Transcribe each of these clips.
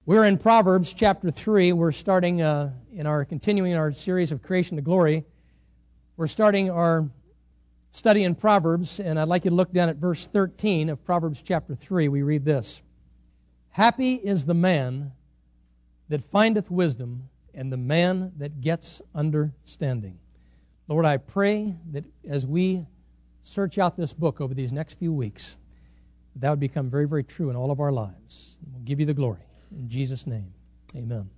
We're in Proverbs chapter 3. We're starting continuing our series of Creation to Glory. We're starting our study in Proverbs, and I'd like you to look down at verse 13 of Proverbs chapter 3. We read this: Happy is the man that findeth wisdom, and the man that gets understanding. Lord, I pray that as we search out this book over these next few weeks, that would become very, very true in all of our lives. We'll give you the glory. In Jesus' name, amen.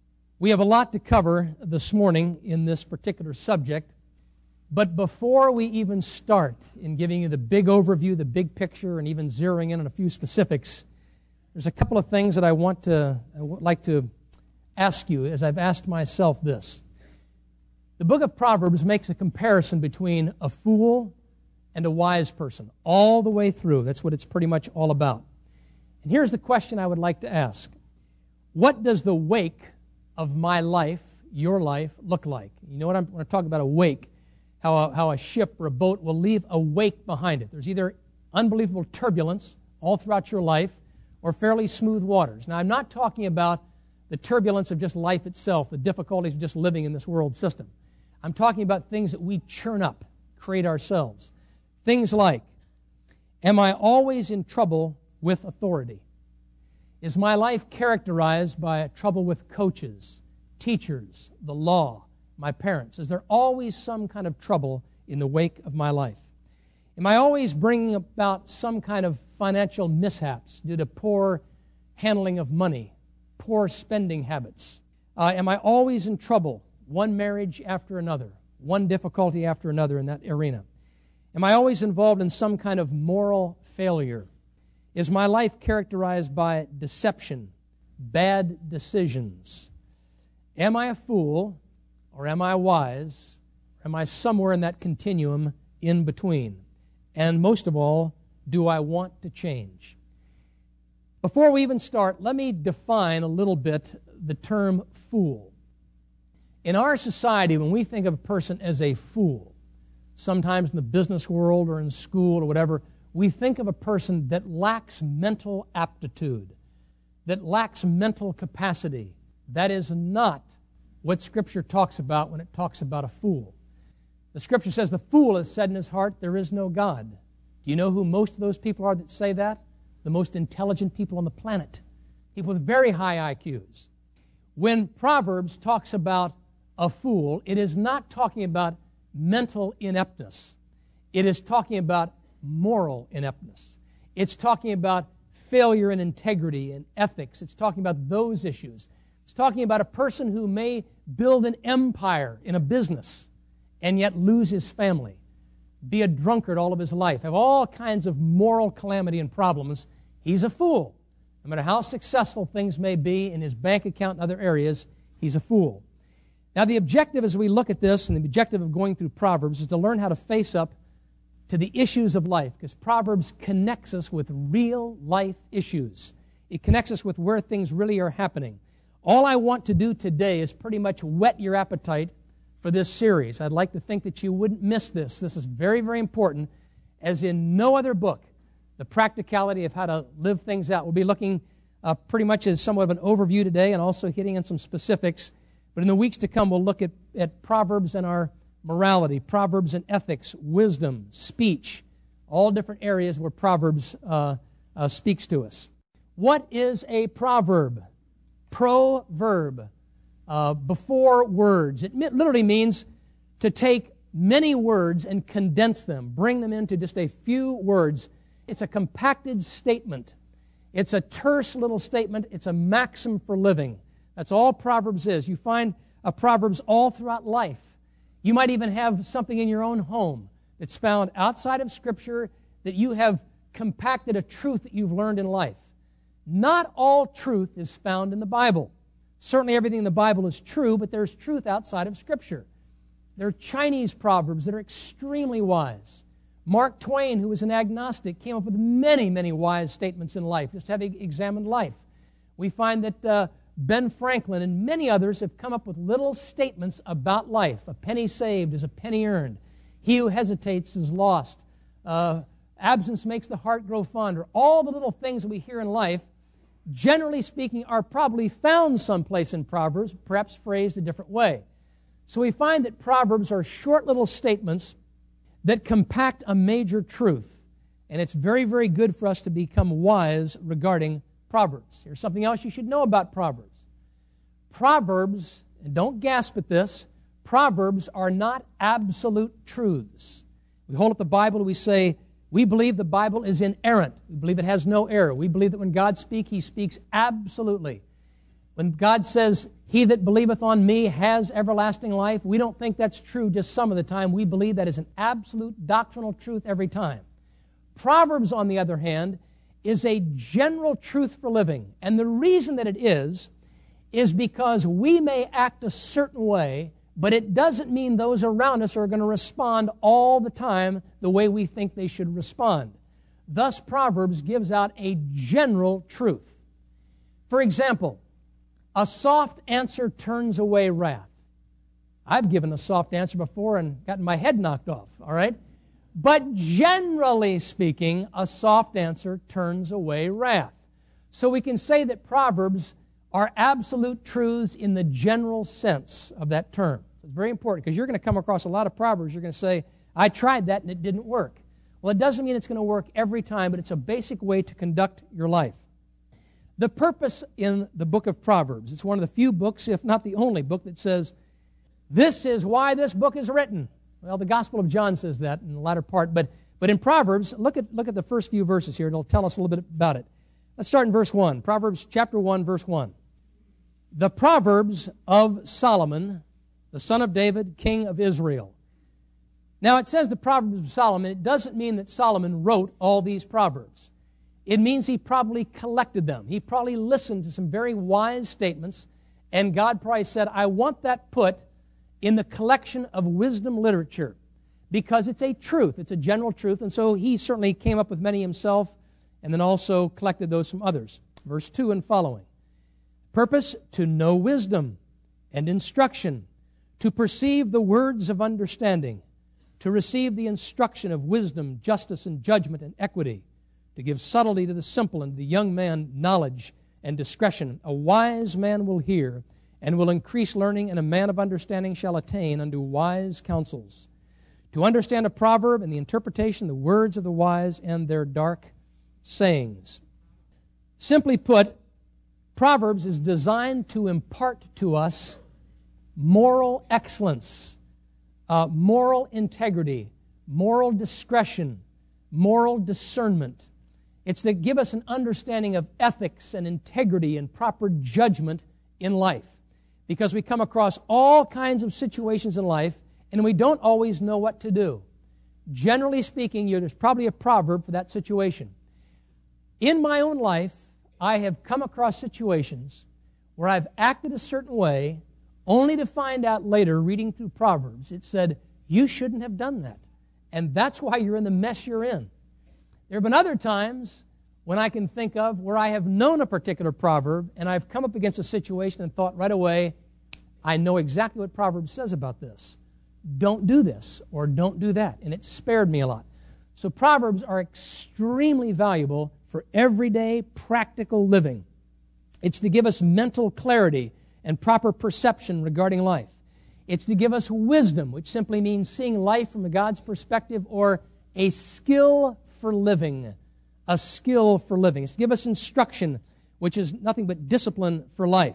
We have a lot to cover this morning in this particular subject, but before we even start in giving you the big overview, the big picture, and even zeroing in on a few specifics, there's a couple of things that I would like to ask you as I've asked myself this. The book of Proverbs makes a comparison between a fool and a wise person all the way through. That's what it's pretty much all about. And here's the question I would like to ask. What does the wake of my life, your life, look like? You know what I'm going to talk about, a wake, how a ship or a boat will leave a wake behind it. There's either unbelievable turbulence all throughout your life or fairly smooth waters. Now, I'm not talking about the turbulence of just life itself, the difficulties of just living in this world system. I'm talking about things that we churn up, create ourselves. Things like, am I always in trouble with authority? Is my life characterized by trouble with coaches, teachers, the law, my parents? Is there always some kind of trouble in the wake of my life? Am I always bringing about some kind of financial mishaps due to poor handling of money, poor spending habits? Am I always in trouble, one marriage after another, one difficulty after another in that arena? Am I always involved in some kind of moral failure? Is my life characterized by deception, bad decisions? Am I a fool, or am I wise? Or am I somewhere in that continuum in between? And most of all, do I want to change? Before we even start, let me define a little bit the term fool. In our society, when we think of a person as a fool, sometimes in the business world or in school or whatever, we think of a person that lacks mental aptitude, that lacks mental capacity. That is not what Scripture talks about when it talks about a fool. The Scripture says the fool has said in his heart, there is no God. Do you know who most of those people are that say that? The most intelligent people on the planet. People with very high IQs. When Proverbs talks about a fool, it is not talking about mental ineptness. It is talking about moral ineptness. It's talking about failure in integrity and ethics. It's talking about those issues. It's talking about a person who may build an empire in a business and yet lose his family, be a drunkard all of his life, have all kinds of moral calamity and problems. He's a fool. No matter how successful things may be in his bank account and other areas, he's a fool. Now, the objective as we look at this, and the objective of going through Proverbs, is to learn how to face up to the issues of life, because Proverbs connects us with real life issues. It connects us with where things really are happening. All I want to do today is pretty much whet your appetite for this series. I'd like to think that you wouldn't miss this. This is very, very important, as in no other book, the practicality of how to live things out. We'll be looking pretty much as somewhat of an overview today and also hitting on some specifics. But in the weeks to come, we'll look at Proverbs and our morality, Proverbs and ethics, wisdom, speech, all different areas where Proverbs speaks to us. What is a proverb? Proverb, before words. It literally means to take many words and condense them, bring them into just a few words. It's a compacted statement. It's a terse little statement. It's a maxim for living. That's all Proverbs is. You find Proverbs all throughout life. You might even have something in your own home that's found outside of Scripture that you have compacted a truth that you've learned in life. Not all truth is found in the Bible. Certainly everything in the Bible is true, but there's truth outside of Scripture. There are Chinese proverbs that are extremely wise. Mark Twain, who was an agnostic, came up with many, many wise statements in life, just having examined life. We find that Ben Franklin and many others have come up with little statements about life. A penny saved is a penny earned. He who hesitates is lost. Absence makes the heart grow fonder. All the little things that we hear in life generally speaking, are probably found someplace in Proverbs, perhaps phrased a different way. So we find that Proverbs are short little statements that compact a major truth. And it's very, very good for us to become wise regarding Proverbs. Here's something else you should know about Proverbs. Proverbs, and don't gasp at this, Proverbs are not absolute truths. We hold up the Bible and we say, we believe the Bible is inerrant. We believe it has no error. We believe that when God speaks, He speaks absolutely. When God says, he that believeth on me has everlasting life, we don't think that's true just some of the time. We believe that is an absolute doctrinal truth every time. Proverbs, on the other hand, is a general truth for living. And the reason that it is because we may act a certain way, but it doesn't mean those around us are going to respond all the time the way we think they should respond. Thus, Proverbs gives out a general truth. For example, a soft answer turns away wrath. I've given a soft answer before and gotten my head knocked off, all right? But generally speaking, a soft answer turns away wrath. So we can say that Proverbs are absolute truths in the general sense of that term. It's very important because you're going to come across a lot of Proverbs. You're going to say, I tried that and it didn't work. Well, it doesn't mean it's going to work every time, but it's a basic way to conduct your life. The purpose in the book of Proverbs, it's one of the few books, if not the only book, that says, this is why this book is written. Well, the Gospel of John says that in the latter part, but in Proverbs, look at the first few verses here. It'll tell us a little bit about it. Let's start in verse 1. Proverbs chapter 1, verse 1. The Proverbs of Solomon, the son of David, king of Israel. Now, it says the Proverbs of Solomon. It doesn't mean that Solomon wrote all these Proverbs. It means he probably collected them. He probably listened to some very wise statements, and God probably said, I want that put in the collection of wisdom literature because it's a truth. It's a general truth, and so he certainly came up with many himself and then also collected those from others. Verse 2 and following. Purpose, to know wisdom and instruction, to perceive the words of understanding, to receive the instruction of wisdom, justice, and judgment, and equity, to give subtlety to the simple, and to the young man knowledge and discretion. A wise man will hear, and will increase learning, and a man of understanding shall attain unto wise counsels. To understand a proverb and the interpretation, the words of the wise, and their dark sayings. Simply put, Proverbs is designed to impart to us moral excellence, moral integrity, moral discretion, moral discernment. It's to give us an understanding of ethics and integrity and proper judgment in life. Because we come across all kinds of situations in life and we don't always know what to do. Generally speaking, there's probably a proverb for that situation. In my own life, I have come across situations where I've acted a certain way only to find out later, reading through Proverbs, it said, you shouldn't have done that. And that's why you're in the mess you're in. There have been other times when I can think of where I have known a particular proverb and I've come up against a situation and thought right away, I know exactly what Proverbs says about this. Don't do this or don't do that. And it spared me a lot. So Proverbs are extremely valuable for everyday practical living. It's to give us mental clarity and proper perception regarding life. It's to give us wisdom, which simply means seeing life from God's perspective, or a skill for living. A skill for living. It's to give us instruction, which is nothing but discipline for life.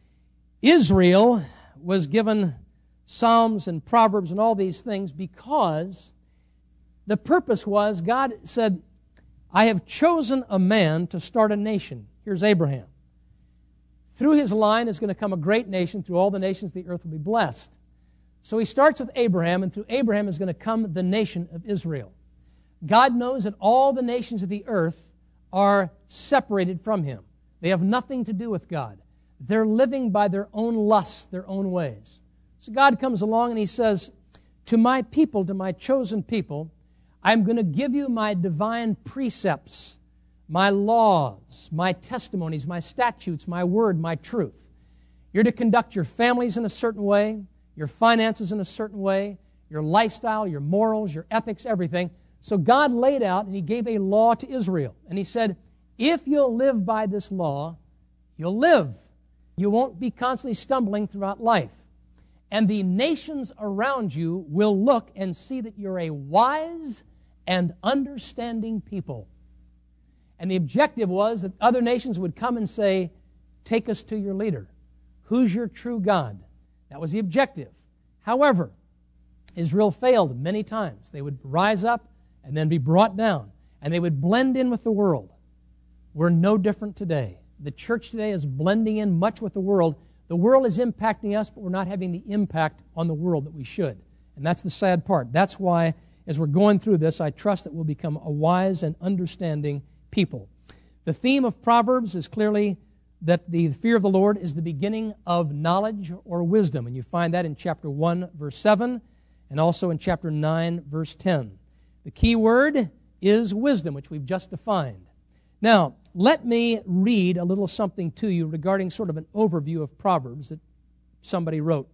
Israel was given Psalms and Proverbs and all these things because the purpose was, God said, I have chosen a man to start a nation. Here's Abraham. Through his line is going to come a great nation. Through all the nations the earth will be blessed. So he starts with Abraham, and through Abraham is going to come the nation of Israel. God knows that all the nations of the earth are separated from him. They have nothing to do with God. They're living by their own lusts, their own ways. So God comes along and he says, to my people, to my chosen people, I'm going to give you my divine precepts, my laws, my testimonies, my statutes, my word, my truth. You're to conduct your families in a certain way, your finances in a certain way, your lifestyle, your morals, your ethics, everything. So God laid out and he gave a law to Israel. And he said, If you'll live by this law, you'll live. You won't be constantly stumbling throughout life. And the nations around you will look and see that you're a wise and understanding people. And the objective was that other nations would come and say, take us to your leader. Who's your true God? That was the objective. However, Israel failed many times. They would rise up and then be brought down, and they would blend in with the world. We're no different today. The church today is blending in much with the world. The world is impacting us, but we're not having the impact on the world that we should. And that's the sad part. That's why, as we're going through this, I trust that we'll become a wise and understanding people. The theme of Proverbs is clearly that the fear of the Lord is the beginning of knowledge or wisdom. And you find that in chapter 1, verse 7, and also in chapter 9, verse 10. The key word is wisdom, which we've just defined. Now, let me read a little something to you regarding sort of an overview of Proverbs that somebody wrote.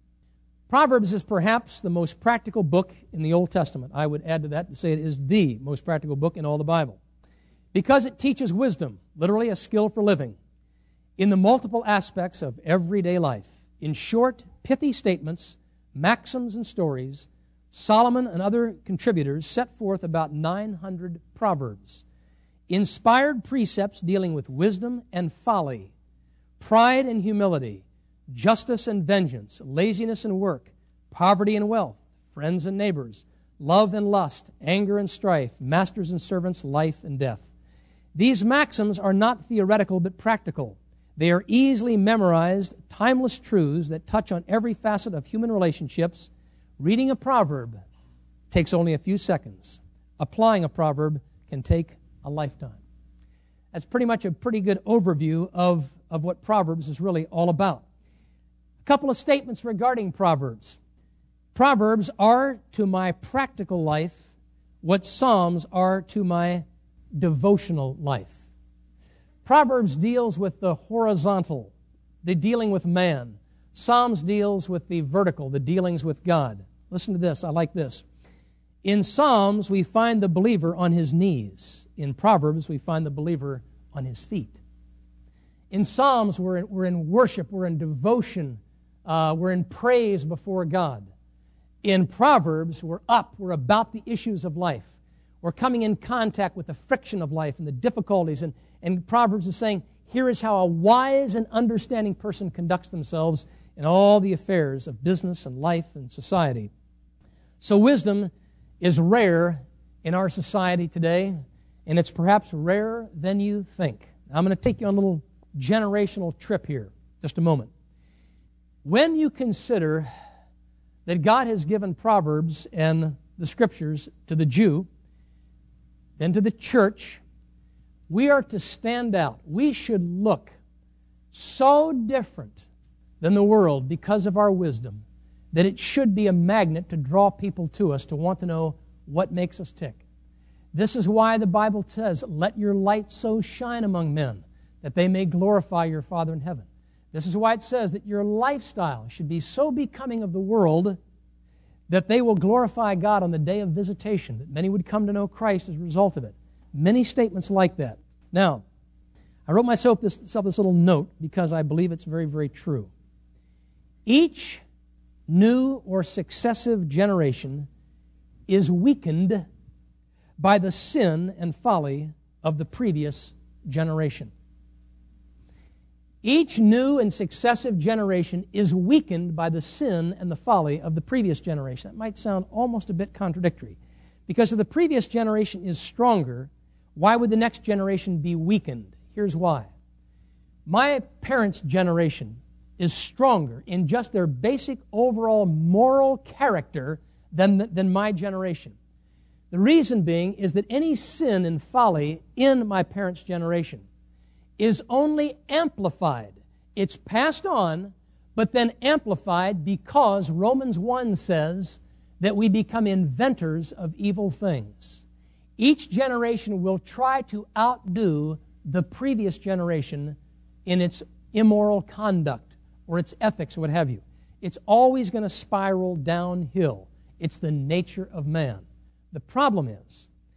Proverbs is perhaps the most practical book in the Old Testament. I would add to that to say it is the most practical book in all the Bible, because it teaches wisdom, literally a skill for living, in the multiple aspects of everyday life. In short, pithy statements, maxims, and stories, Solomon and other contributors set forth about 900 proverbs. Inspired precepts dealing with wisdom and folly, pride and humility, justice and vengeance, laziness and work, poverty and wealth, friends and neighbors, love and lust, anger and strife, masters and servants, life and death. These maxims are not theoretical but practical. They are easily memorized, timeless truths that touch on every facet of human relationships. Reading a proverb takes only a few seconds. Applying a proverb can take a lifetime. That's pretty much a pretty good overview of what Proverbs is really all about. A couple of statements regarding Proverbs. Proverbs are to my practical life what Psalms are to my devotional life. Proverbs deals with the horizontal, the dealing with man. Psalms deals with the vertical, the dealings with God. Listen to this. I like this. In Psalms, we find the believer on his knees. In Proverbs, we find the believer on his feet. In Psalms, we're in worship, we're in devotion, we're in praise before God. In Proverbs, we're up, we're about the issues of life. We're coming in contact with the friction of life and the difficulties. And Proverbs is saying, here is how a wise and understanding person conducts themselves in all the affairs of business and life and society. So wisdom is rare in our society today, and it's perhaps rarer than you think. I'm going to take you on a little generational trip here, just a moment. When you consider that God has given Proverbs and the Scriptures to the Jew, then to the church, we are to stand out. We should look so different than the world because of our wisdom that it should be a magnet to draw people to us to want to know what makes us tick. This is why the Bible says, let your light so shine among men that they may glorify your Father in heaven. This is why it says that your lifestyle should be so becoming of the world that they will glorify God on the day of visitation, that many would come to know Christ as a result of it. Many statements like that. Now, I wrote myself this little note because I believe it's very, very true. Each new or successive generation is weakened by the sin and folly of the previous generation. Each new and successive generation is weakened by the sin and the folly of the previous generation. That might sound almost a bit contradictory. Because if the previous generation is stronger, why would the next generation be weakened? Here's why. My parents' generation is stronger in just their basic overall moral character than my generation. The reason being is that any sin and folly in my parents' generation is only amplified. It's passed on, but then amplified because Romans 1 says that we become inventors of evil things. Each generation will try to outdo the previous generation in its immoral conduct or its ethics or what have you. It's always going to spiral downhill. It's the nature of man. The problem is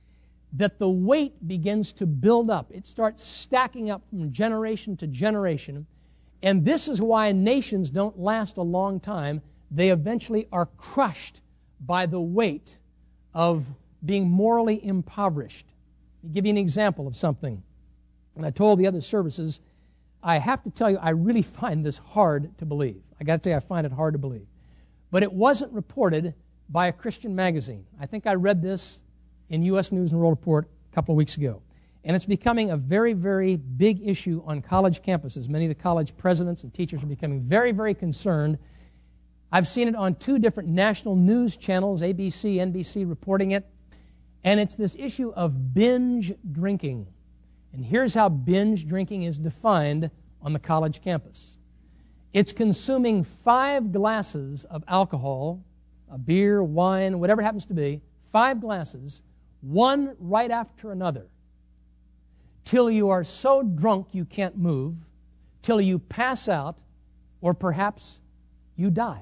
that the weight begins to build up. It starts stacking up from generation to generation. And this is why nations don't last a long time. They eventually are crushed by the weight of being morally impoverished. I'll give you an example of something. And I told the other services, I have to tell you, I really find this hard to believe. I got to tell you, I find it hard to believe. But it wasn't reported by a Christian magazine. I think I read this in U.S. News and World Report a couple of weeks ago. And it's becoming a very, very big issue on college campuses. Many of the college presidents and teachers are becoming very, very concerned. I've seen it on 2 different national news channels, ABC, NBC, reporting it. And it's this issue of binge drinking. And here's how binge drinking is defined on the college campus. It's consuming 5 glasses of alcohol, a beer, wine, whatever it happens to be, 5 glasses, one right after another, till you are so drunk you can't move, till you pass out, or perhaps you die.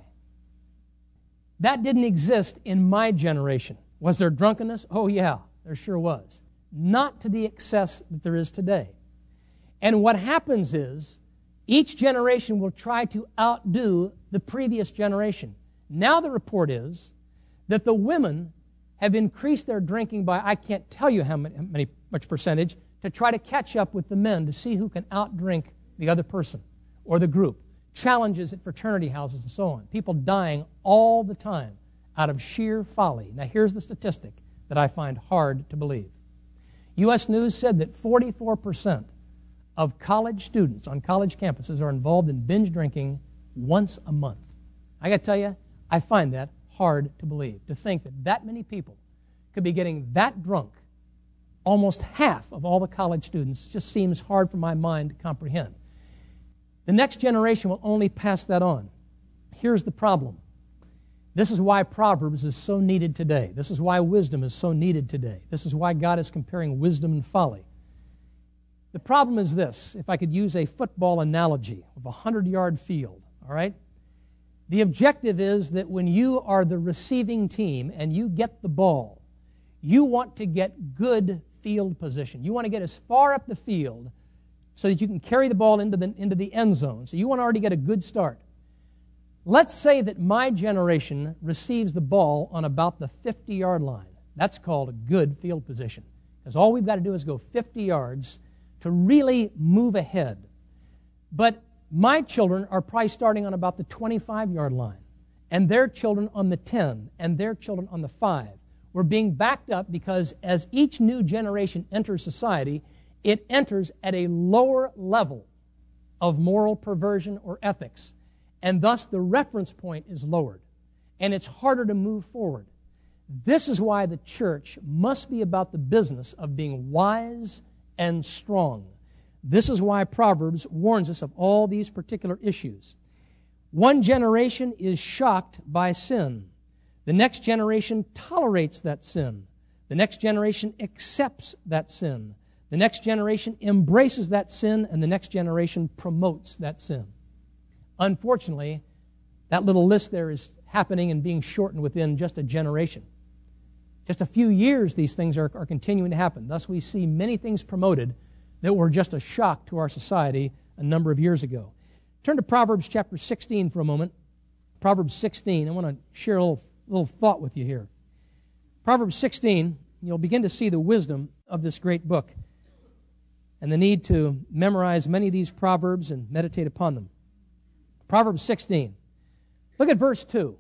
That didn't exist in my generation. Was there drunkenness? Oh yeah, there sure was. Not to the excess that there is today. And what happens is, each generation will try to outdo the previous generation. Now the report is that the women have increased their drinking by, I can't tell you how much percentage, to try to catch up with the men to see who can outdrink the other person or the group. Challenges at fraternity houses and so on. People dying all the time out of sheer folly. Now here's the statistic that I find hard to believe. U.S. News said that 44% of college students on college campuses are involved in binge drinking once a month. I got to tell you, I find that hard to believe. To think that that many people could be getting that drunk, almost half of all the college students, just seems hard for my mind to comprehend. The next generation will only pass that on. Here's the problem. This is why Proverbs is so needed today. This is why wisdom is so needed today. This is why God is comparing wisdom and folly. The problem is this, if I could use a football analogy of a 100-yard field, all right? The objective is that when you are the receiving team and you get the ball, you want to get good field position. You want to get as far up the field so that you can carry the ball into the end zone. So you want to already get a good start. Let's say that my generation receives the ball on about the 50-yard line. That's called a good field position. Because all we've got to do is go 50 yards to really move ahead. But my children are probably starting on about the 25-yard line, and their children on the 10, and their children on the 5. We're being backed up because as each new generation enters society, it enters at a lower level of moral perversion or ethics. And thus the reference point is lowered, and it's harder to move forward. This is why the church must be about the business of being wise and strong. This is why Proverbs warns us of all these particular issues. One generation is shocked by sin. The next generation tolerates that sin. The next generation accepts that sin. The next generation embraces that sin, and the next generation promotes that sin. Unfortunately, that little list there is happening and being shortened within just a generation. Just a few years, these things are continuing to happen. Thus, we see many things promoted that were just a shock to our society a number of years ago. Turn to Proverbs chapter 16 for a moment. Proverbs 16. I want to share a little thought with you here. Proverbs 16, you'll begin to see the wisdom of this great book and the need to memorize many of these proverbs and meditate upon them. Proverbs 16. Look at verse 2.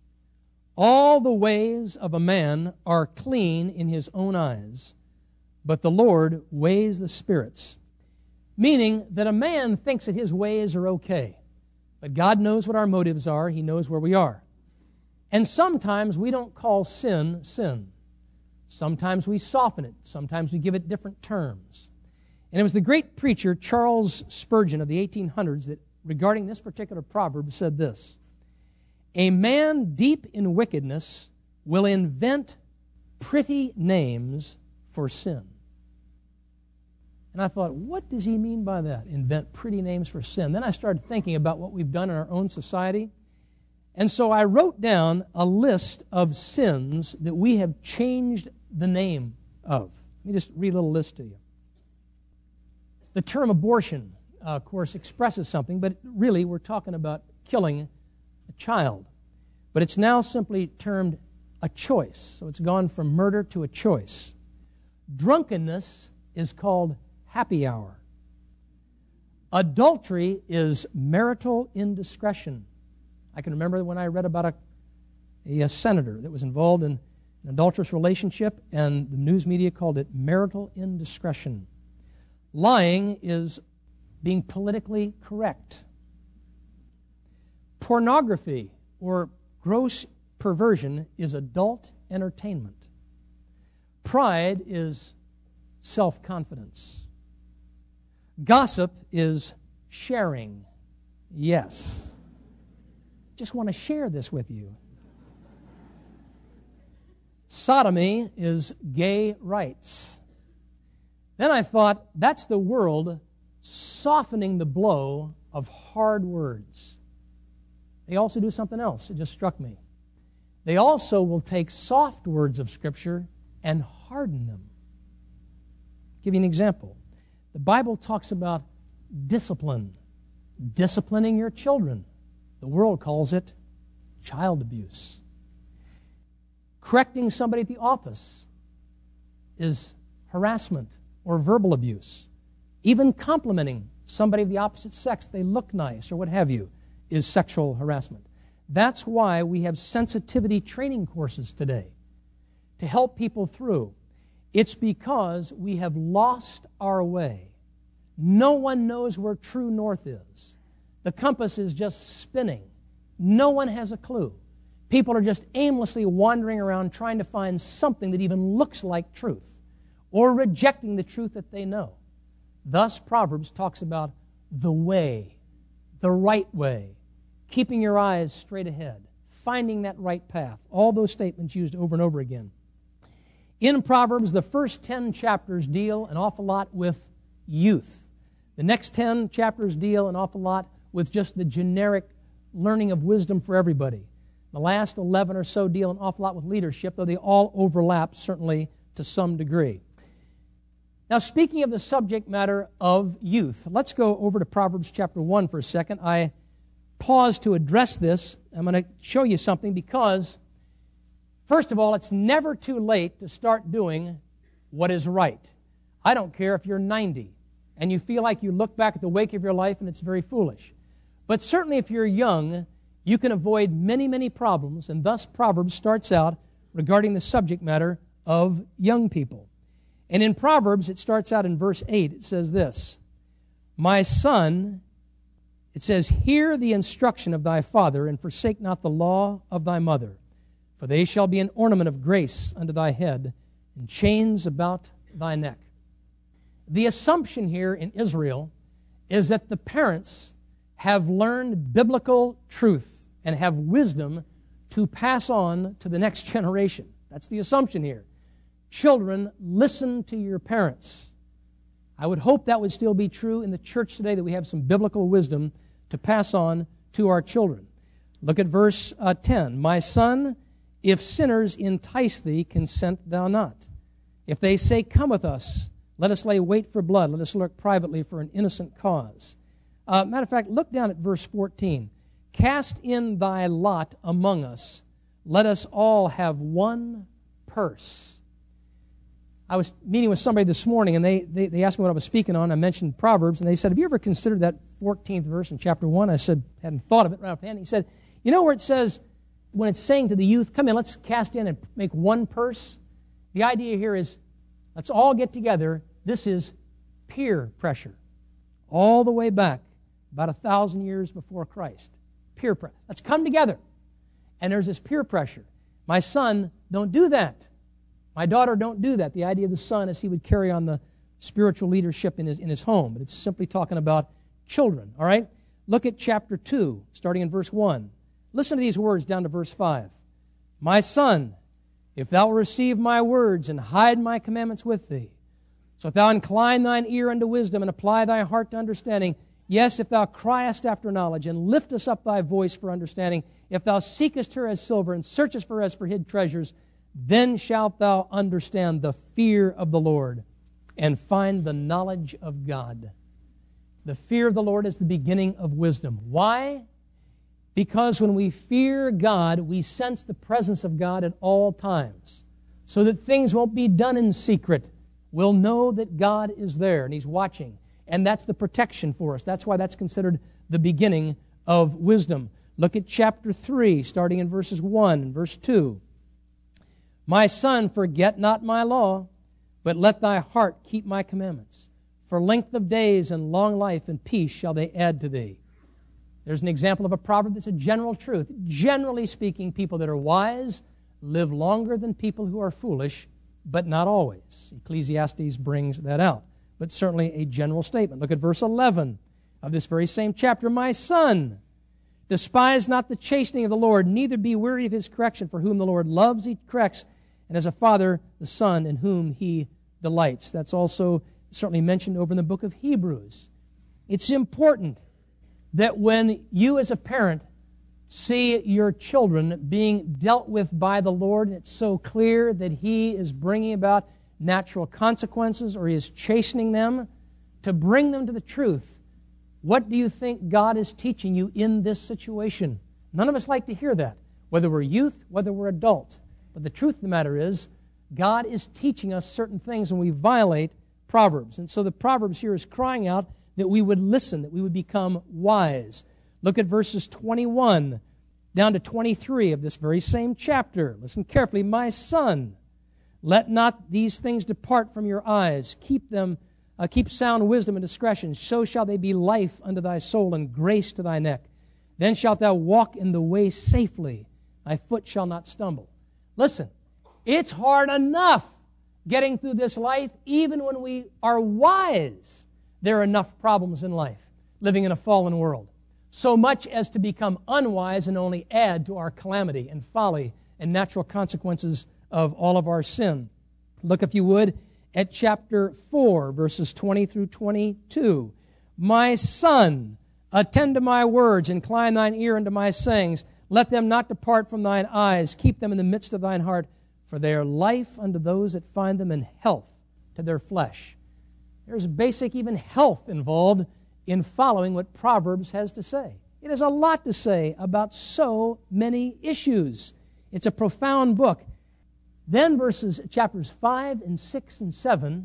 All the ways of a man are clean in his own eyes, but the Lord weighs the spirits. Meaning that a man thinks that his ways are okay, but God knows what our motives are. He knows where we are. And sometimes we don't call sin, sin. Sometimes we soften it. Sometimes we give it different terms. And it was the great preacher Charles Spurgeon of the 1800s that, regarding this particular proverb, said this: a man deep in wickedness will invent pretty names for sin. And I thought, what does he mean by that? Invent pretty names for sin. Then I started thinking about what we've done in our own society. And so I wrote down a list of sins that we have changed the name of. Let me just read a little list to you. The term abortion, of course, expresses something, but really we're talking about killing a child. But it's now simply termed a choice. So it's gone from murder to a choice. Drunkenness is called happy hour. Adultery is marital indiscretion. I can remember when I read about a senator that was involved in an adulterous relationship, and the news media called it marital indiscretion. Lying is being politically correct. Pornography or gross perversion is adult entertainment. Pride is self-confidence. Gossip is sharing. Yes. Just want to share this with you. Sodomy is gay rights. Then I thought, that's the world softening the blow of hard words. They also do something else. It just struck me. They also will take soft words of Scripture and harden them. I'll give you an example. The Bible talks about discipline, disciplining your children. The world calls it child abuse. Correcting somebody at the office is harassment or verbal abuse. Even complimenting somebody of the opposite sex, they look nice or what have you, is sexual harassment. That's why we have sensitivity training courses today to help people through. It's because we have lost our way. No one knows where true north is. The compass is just spinning. No one has a clue. People are just aimlessly wandering around trying to find something that even looks like truth, or rejecting the truth that they know. Thus, Proverbs talks about the way, the right way, keeping your eyes straight ahead, finding that right path. All those statements used over and over again. In Proverbs, the first 10 chapters deal an awful lot with youth. The next 10 chapters deal an awful lot with just the generic learning of wisdom for everybody. The last 11 or so deal an awful lot with leadership, though they all overlap, certainly, to some degree. Now, speaking of the subject matter of youth, let's go over to Proverbs chapter 1 for a second. I paused to address this. I'm going to show you something because, first of all, it's never too late to start doing what is right. I don't care if you're 90 and you feel like you look back at the wake of your life and it's very foolish. But certainly if you're young, you can avoid many, many problems, and thus Proverbs starts out regarding the subject matter of young people. And in Proverbs, it starts out in verse 8. It says this, "My son," it says, "hear the instruction of thy father, and forsake not the law of thy mother. For they shall be an ornament of grace unto thy head, and chains about thy neck." The assumption here in Israel is that the parents have learned biblical truth and have wisdom to pass on to the next generation. That's the assumption here. Children, listen to your parents. I would hope that would still be true in the church today, that we have some biblical wisdom to pass on to our children. Look at verse 10. "My son, if sinners entice thee, consent thou not. If they say, Come with us, let us lay wait for blood, let us lurk privately for an innocent cause." Matter of fact, look down at verse 14. "Cast in thy lot among us, let us all have one purse." I was meeting with somebody this morning, and they asked me what I was speaking on. I mentioned Proverbs, and they said, "Have you ever considered that 14th verse in chapter 1? I said, hadn't thought of it right offhand. He said, "You know where it says, when it's saying to the youth, come in, let's cast in and make one purse? The idea here is, let's all get together. This is peer pressure. All the way back, about 1,000 years before Christ. Peer pressure. Let's come together. And there's this peer pressure. My son, don't do that. My daughter, don't do that." The idea of the son is he would carry on the spiritual leadership in his home. But it's simply talking about children. All right? Look at chapter 2, starting in verse 1. Listen to these words down to verse 5. "My son, if thou wilt receive my words and hide my commandments with thee, so if thou incline thine ear unto wisdom and apply thy heart to understanding, yes, if thou criest after knowledge and liftest up thy voice for understanding, if thou seekest her as silver and searchest for her as for hid treasures, Then shalt thou understand the fear of the Lord and find the knowledge of God. The fear of the Lord is the beginning of wisdom. Why? Because when we fear God, we sense the presence of God at all times, so that things won't be done in secret. We'll know that God is there and He's watching. And that's the protection for us. That's why that's considered the beginning of wisdom. Look at chapter 3, starting in verses 1 and verse 2. My son, forget not my law, but let thy heart keep my commandments. For length of days and long life and peace shall they add to thee. There's an example of a proverb that's a general truth. Generally speaking, people that are wise live longer than people who are foolish, but not always. Ecclesiastes brings that out, but certainly a general statement. Look at verse 11 of this very same chapter. My son, despise not the chastening of the Lord, neither be weary of His correction, for whom the Lord loves He corrects, and as a father, the son in whom He delights. That's also certainly mentioned over in the book of Hebrews. It's important that when you as a parent see your children being dealt with by the Lord, and it's so clear that He is bringing about natural consequences or He is chastening them, to bring them to the truth. What do you think God is teaching you in this situation? None of us like to hear that, whether we're youth, whether we're adult. But the truth of the matter is, God is teaching us certain things when we violate Proverbs. And so the Proverbs here is crying out that we would listen, that we would become wise. Look at verses 21 down to 23 of this very same chapter. Listen carefully. My son, let not these things depart from your eyes. Keep sound wisdom and discretion. So shall they be life unto thy soul and grace to thy neck. Then shalt thou walk in the way safely. Thy foot shall not stumble. Listen, it's hard enough getting through this life, even when we are wise. There are enough problems in life, living in a fallen world, so much as to become unwise and only add to our calamity and folly and natural consequences of all of our sin. Look, if you would, at chapter 4, verses 20 through 22. My son, attend to my words, incline thine ear unto my sayings. Let them not depart from thine eyes. Keep them in the midst of thine heart, for they are life unto those that find them, and health to their flesh. There's basic even health involved in following what Proverbs has to say. It has a lot to say about so many issues. It's a profound book. Then chapters 5 and 6 and 7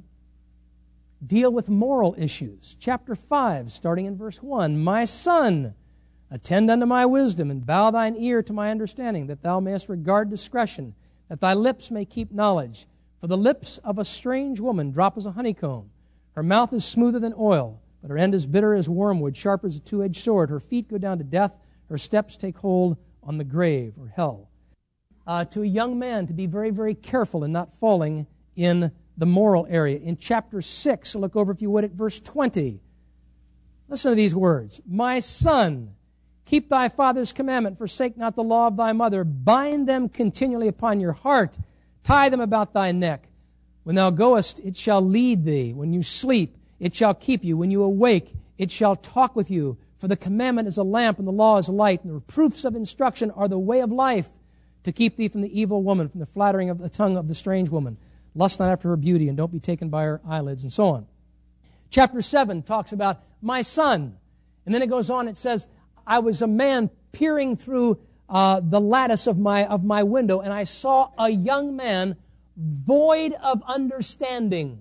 deal with moral issues. Chapter 5, starting in verse 1, My son, attend unto my wisdom, and bow thine ear to my understanding, that thou mayest regard discretion, that thy lips may keep knowledge. For the lips of a strange woman drop as a honeycomb. Her mouth is smoother than oil, but her end is bitter as wormwood, sharp as a two-edged sword. Her feet go down to death. Her steps take hold on the grave, or hell. To a young man, to be very, very careful in not falling in the moral area. In chapter 6, look over, if you would, at verse 20. Listen to these words. My son, keep thy father's commandment, forsake not the law of thy mother. Bind them continually upon your heart. Tie them about thy neck. When thou goest, it shall lead thee. When you sleep, it shall keep you. When you awake, it shall talk with you. For the commandment is a lamp, and the law is a light, and the reproofs of instruction are the way of life, to keep thee from the evil woman, from the flattering of the tongue of the strange woman. Lust not after her beauty, and don't be taken by her eyelids, and so on. Chapter 7 talks about my son. And then it goes on, it says, I was a man peering through the lattice of my window, and I saw a young man void of understanding,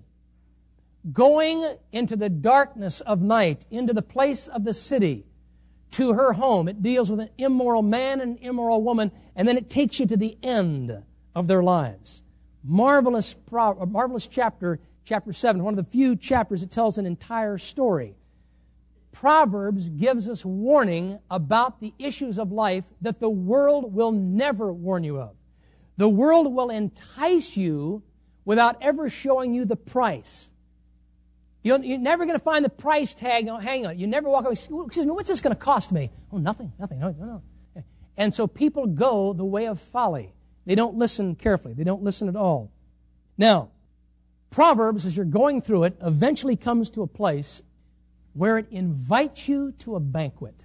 going into the darkness of night, into the place of the city, to her home. It deals with an immoral man and an immoral woman, and then it takes you to the end of their lives. Marvelous chapter 7, one of the few chapters that tells an entire story. Proverbs gives us warning about the issues of life that the world will never warn you of. The world will entice you without ever showing you the price. You're never going to find the price tag hang on. You never walk away, excuse me, what's this going to cost me? Oh, nothing, no. And so people go the way of folly. They don't listen carefully. They don't listen at all. Now, Proverbs, as you're going through it, eventually comes to a place where it invites you to a banquet.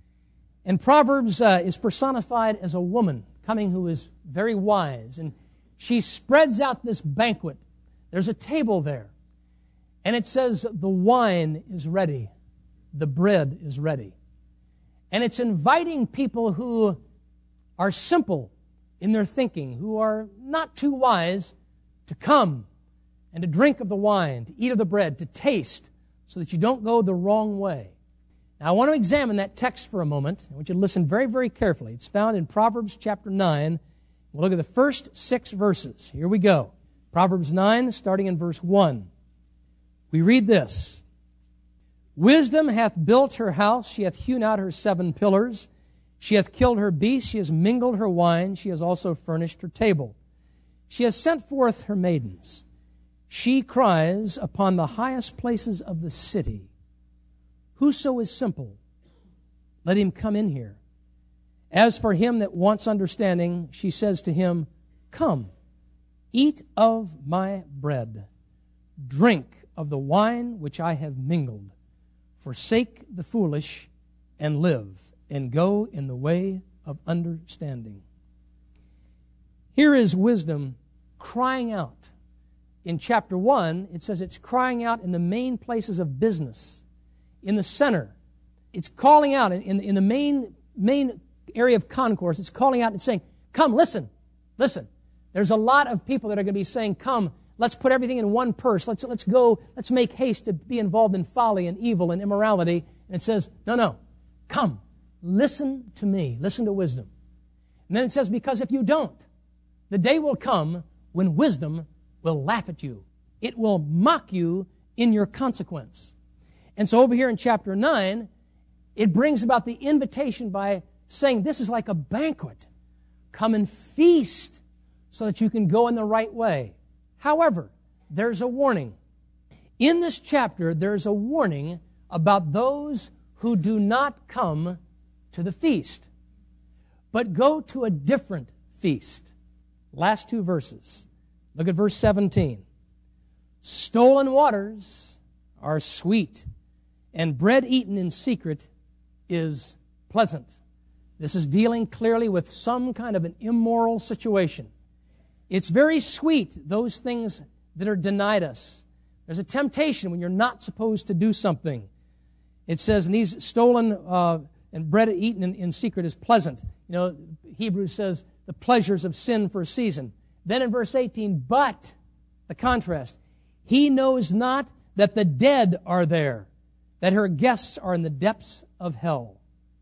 And Proverbs is personified as a woman coming who is very wise. And she spreads out this banquet. There's a table there. And it says the wine is ready. The bread is ready. And it's inviting people who are simple in their thinking, who are not too wise, to come and to drink of the wine, to eat of the bread, to taste, so that you don't go the wrong way. Now, I want to examine that text for a moment. I want you to listen very, very carefully. It's found in Proverbs chapter 9. We'll look at the first 6 verses. Here we go. Proverbs 9, starting in verse 1. We read this. Wisdom hath built her house, she hath hewn out her 7 pillars. She hath killed her beasts, she has mingled her wine, she has also furnished her table. She has sent forth her maidens. She cries upon the highest places of the city. Whoso is simple, let him come in here. As for him that wants understanding, she says to him, Come, eat of my bread, drink of the wine which I have mingled. Forsake the foolish and live, and go in the way of understanding. Here is wisdom crying out. In chapter 1, it says it's crying out in the main places of business, in the center. It's calling out in the main area of concourse. It's calling out and saying, come, listen. There's a lot of people that are going to be saying, come, let's put everything in one purse. Let's go, let's make haste to be involved in folly and evil and immorality. And it says, no, come, listen to me, listen to wisdom. And then it says, because if you don't, the day will come when wisdom will laugh at you. It will mock you in your consequence. And so over here in chapter 9, it brings about the invitation by saying this is like a banquet. Come and feast so that you can go in the right way. However, there's a warning. In this chapter, there's a warning about those who do not come to the feast, but go to a different feast. Last 2 verses. Look at verse 17. Stolen waters are sweet, and bread eaten in secret is pleasant. This is dealing clearly with some kind of an immoral situation. It's very sweet, those things that are denied us. There's a temptation when you're not supposed to do something. It says, and these stolen and bread eaten in secret is pleasant. You know, Hebrews says, the pleasures of sin for a season. Then in verse 18, but, the contrast, he knows not that the dead are there, that her guests are in the depths of hell.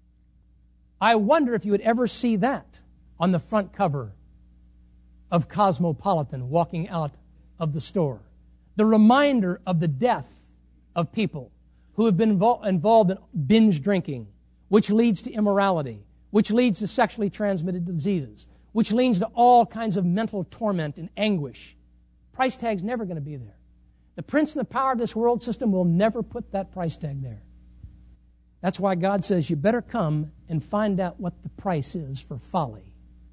I wonder if you would ever see that on the front cover of Cosmopolitan walking out of the store. The reminder of the death of people who have been involved in binge drinking, which leads to immorality, which leads to sexually transmitted diseases, which leads to all kinds of mental torment and anguish. Price tag's never going to be there. The prince and the power of this world system will never put that price tag there. That's why God says you better come and find out what the price is for folly.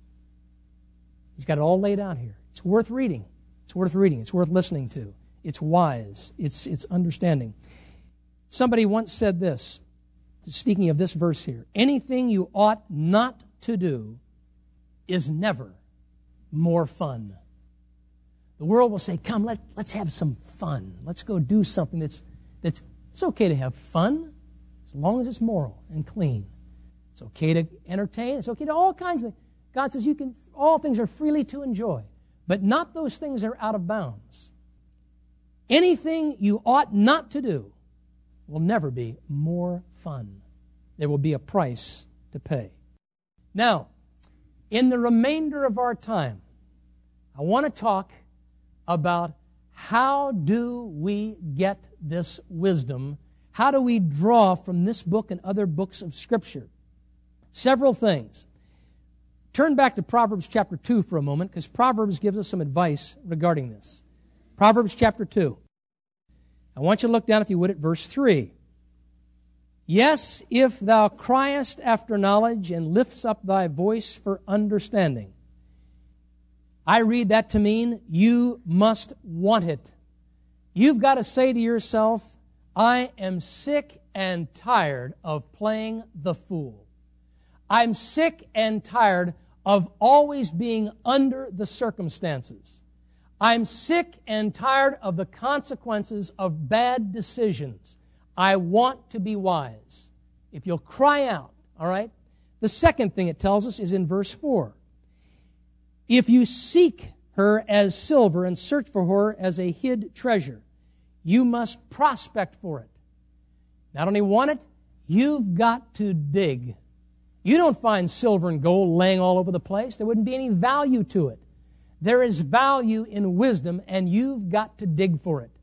He's got it all laid out here. It's worth reading. It's worth reading. It's worth listening to. It's wise. It's understanding. Somebody once said this, speaking of this verse here, anything you ought not to do is never more fun. The world will say, come, let's have some fun. Let's go do something that's it's okay to have fun as long as it's moral and clean. It's okay to entertain. It's okay to all kinds of things. God says all things are freely to enjoy, but not those things that are out of bounds. Anything you ought not to do will never be more fun. There will be a price to pay. Now, in the remainder of our time, I want to talk about how do we get this wisdom? How do we draw from this book and other books of Scripture? Several things. Turn back to Proverbs chapter 2 for a moment, because Proverbs gives us some advice regarding this. Proverbs chapter 2. I want you to look down, if you would, at verse 3. Yes, if thou criest after knowledge and lifts up thy voice for understanding. I read that to mean you must want it. You've got to say to yourself, I am sick and tired of playing the fool. I'm sick and tired of always being under the circumstances. I'm sick and tired of the consequences of bad decisions. I want to be wise. If you'll cry out, all right? The second thing it tells us is in verse 4. If you seek her as silver and search for her as a hid treasure, you must prospect for it. Not only want it, you've got to dig. You don't find silver and gold laying all over the place. There wouldn't be any value to it. There is value in wisdom, and you've got to dig for it.